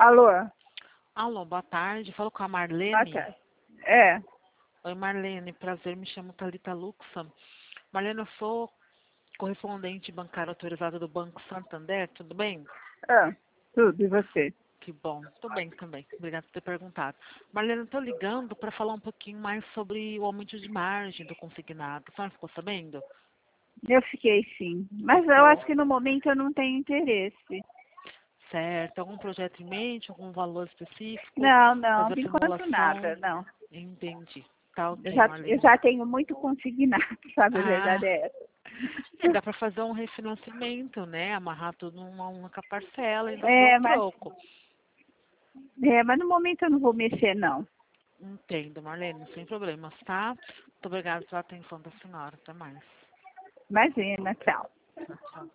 Alô? Alô, boa tarde. Falo com a Boa Marlene. tarde. É. Oi, Marlene. Prazer, me chamo Thalita Luxa. Marlene, eu sou correspondente bancário autorizado do Banco Santander, tudo bem? Ah, tudo, e você? Que bom. Tudo bem também. Obrigada por ter perguntado. Marlene, eu estou ligando para falar um pouquinho mais sobre o aumento de margem do consignado. A senhora ficou sabendo? Eu fiquei sim. Mas eu acho que no momento eu não tenho interesse. Certo. Algum projeto em mente, algum valor específico? Não, Fazer por enquanto nada, simulação? não. Entendi. Tá Eu ok, já, eu Marlene. já tenho muito consignado, sabe? A Ah, verdade é essa. dá para fazer um refinanciamento, né? Amarrar tudo numa única parcela e ainda ter É, um mas, troco. mas no momento eu não vou mexer, não. Entendo, Marlene, sem problemas, tá? Muito obrigada pela atenção da senhora. Até mais. Imagina, tchau. Tchau, tchau.